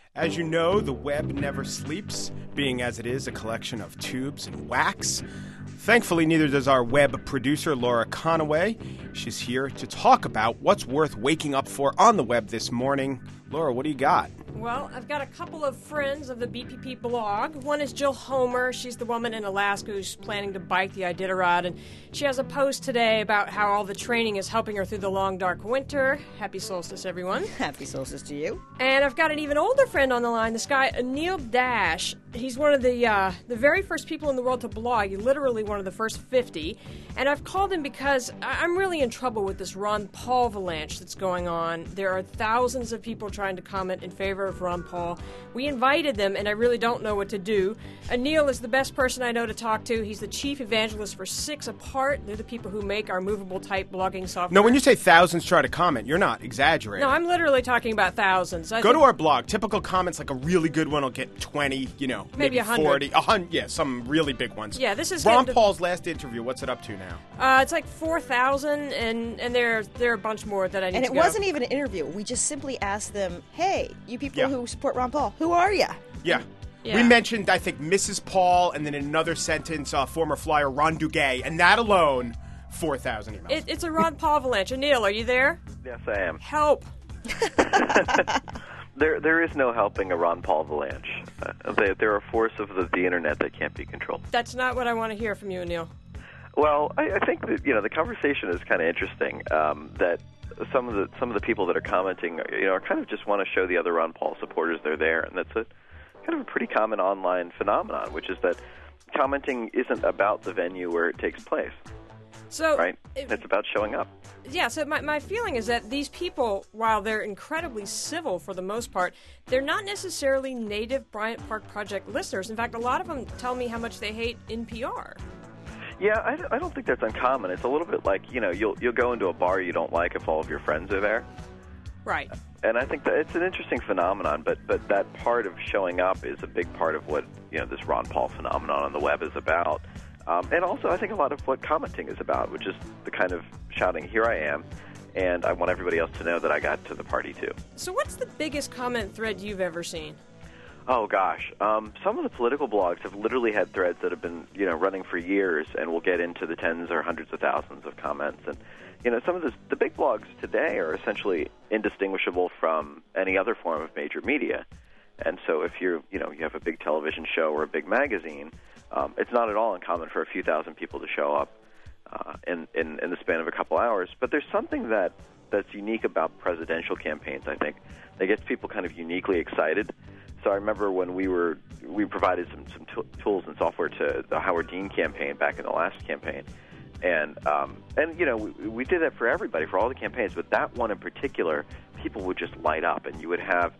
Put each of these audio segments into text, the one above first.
As you know, the web never sleeps, being as it is a collection of tubes and wax. Thankfully, neither does our web producer, Laura Conaway. She's here to talk about what's worth waking up for on the web this morning. Laura, what do you got? Well, I've got a couple of friends of the BPP blog. One is Jill Homer. She's the woman in Alaska who's planning to bike the Iditarod, and she has a post today about how all the training is helping her through the long, dark winter. Happy solstice, everyone. Happy solstice to you. And I've got an even older friend on the line, this guy, Neil Dash. He's one of the very first people in the world to blog, literally one of the first 50. And I've called him because I'm really in trouble with this Ron Paul avalanche that's going on. There are thousands of people trying to comment in favor of Ron Paul. We invited them, and I really don't know what to do. Neil is the best person I know to talk to. He's the chief evangelist for Six Apart. They're the people who make our movable-type blogging software. No, when you say thousands try to comment, you're not exaggerating. No, I'm literally talking about thousands. Go to our blog. Typical comments, like a really good one will get 20, maybe 100. 40. 100, yeah, some really big ones. Yeah, this is Ron Paul's last interview. What's it up to now? It's like 4,000, and there are a bunch more that I need And to it go. wasn't even an interview. We just simply asked them, hey, you people Yeah. who support Ron Paul, who are you? Yeah. Yeah. We mentioned, I think, Mrs. Paul, and then in another sentence, former flyer Ron Duguay, and that alone, 4,000 emails. It's a Ron Paul avalanche. Neil, are you there? Yes, I am. Help. There is no helping a Ron Paul avalanche. They're a force of the internet that can't be controlled. That's not what I want to hear from you, Neil. Well, I think that the conversation is kind of interesting. That some of the people that are commenting, are kind of just want to show the other Ron Paul supporters they're there, and that's a kind of a pretty common online phenomenon, which is that commenting isn't about the venue where it takes place. So, right? It's about showing up. Yeah, so my feeling is that these people, while they're incredibly civil for the most part, they're not necessarily native Bryant Park Project listeners. In fact, a lot of them tell me how much they hate NPR. Yeah, I don't think that's uncommon. It's a little bit like, you'll go into a bar you don't like if all of your friends are there. Right. And I think that it's an interesting phenomenon, but that part of showing up is a big part of what, this Ron Paul phenomenon on the web is about. And also, I think a lot of what commenting is about, which is the kind of shouting, here I am, and I want everybody else to know that I got to the party, too. So what's the biggest comment thread you've ever seen? Oh, gosh. Some of the political blogs have literally had threads that have been, running for years, and will get into the tens or hundreds of thousands of comments. And, some of the big blogs today are essentially indistinguishable from any other form of major media. And so if you have a big television show or a big magazine, it's not at all uncommon for a few thousand people to show up in the span of a couple hours. But there's something that's unique about presidential campaigns, I think, that gets people kind of uniquely excited. So I remember when we provided some tools and software to the Howard Dean campaign back in the last campaign. And we did that for everybody, for all the campaigns. But that one in particular, people would just light up, and you would have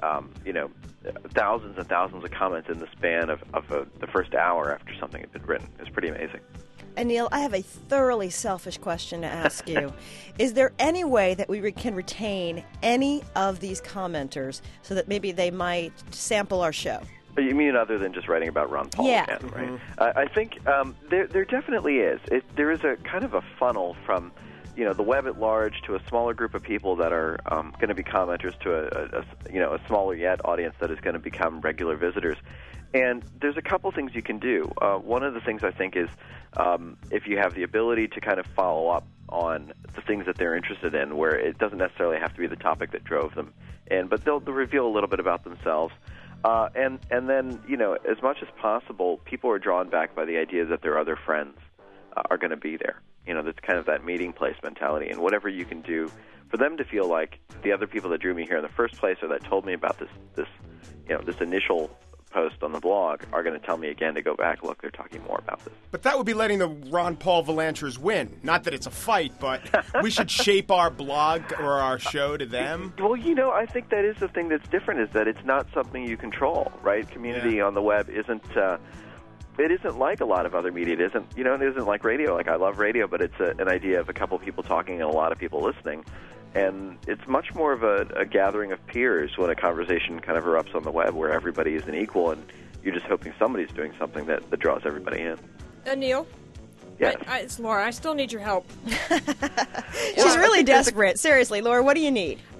thousands and thousands of comments in the span of the first hour after something had been written. It was pretty amazing. And Neil, I have a thoroughly selfish question to ask you. Is there any way that we can retain any of these commenters so that maybe they might sample our show? You mean other than just writing about Ron Paul Yeah. again, right? I think there definitely is. There is a kind of a funnel from the web at large to a smaller group of people that are going to be commenters to a smaller yet audience that is going to become regular visitors. And there's a couple things you can do. One of the things I think is if you have the ability to kind of follow up on the things that they're interested in, where it doesn't necessarily have to be the topic that drove them in, but they'll reveal a little bit about themselves. And then, as much as possible, people are drawn back by the idea that their other friends are going to be there. That's kind of that meeting place mentality. And whatever you can do for them to feel like the other people that drew me here in the first place or that told me about this initial post on the blog are going to tell me again to go back, look, they're talking more about this. But that would be letting the Ron Paul Valanchers win. Not that it's a fight, but we should shape our blog or our show to them. Well, I think that is the thing that's different, is that it's not something you control, right? Community on the web isn't... it isn't like a lot of other media. It isn't, it isn't like radio. Like, I love radio, but it's an idea of a couple people talking and a lot of people listening. And it's much more of a gathering of peers when a conversation kind of erupts on the web, where everybody is an equal, and you're just hoping somebody's doing something that draws everybody in. Neil? Yes. It's Laura. I still need your help. She's really desperate. Seriously, Laura, what do you need?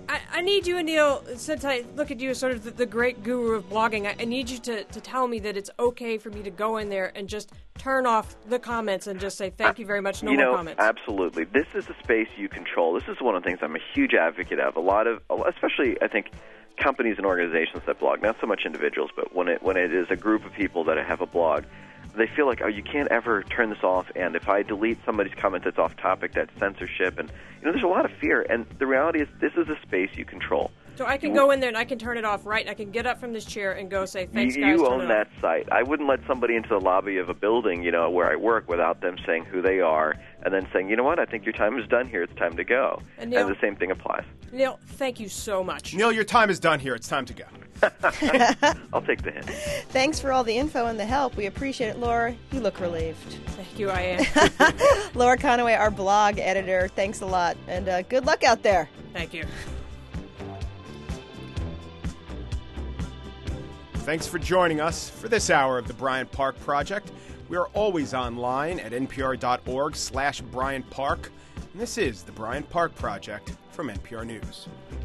I need you, Anil, since I look at you as sort of the great guru of blogging, I need you to tell me that it's okay for me to go in there and just turn off the comments and just say thank you very much, no more comments. Absolutely. This is a space you control. This is one of the things I'm a huge advocate of. Especially, I think, companies and organizations that blog, not so much individuals, but when it is a group of people that have a blog, they feel like, oh, you can't ever turn this off, and if I delete somebody's comment that's off topic, that's censorship, and there's a lot of fear, and the reality is this is a space you control. So I can go in there and I can turn it off, right? I can get up from this chair and go say, thanks, guys, You turn own it that off. site. I wouldn't let somebody into the lobby of a building, where I work without them saying who they are and then saying, you know what, I think your time is done here. It's time to go. And Neil, the same thing applies. Neil, thank you so much. Neil, your time is done here. It's time to go. I'll take the hint. Thanks for all the info and the help. We appreciate it, Laura. You look relieved. Thank you, I am. Laura Conaway, our blog editor. Thanks a lot, and good luck out there. Thank you. Thanks for joining us for this hour of the Bryant Park Project. We are always online at npr.org/Bryant Park. And this is the Bryant Park Project from NPR News.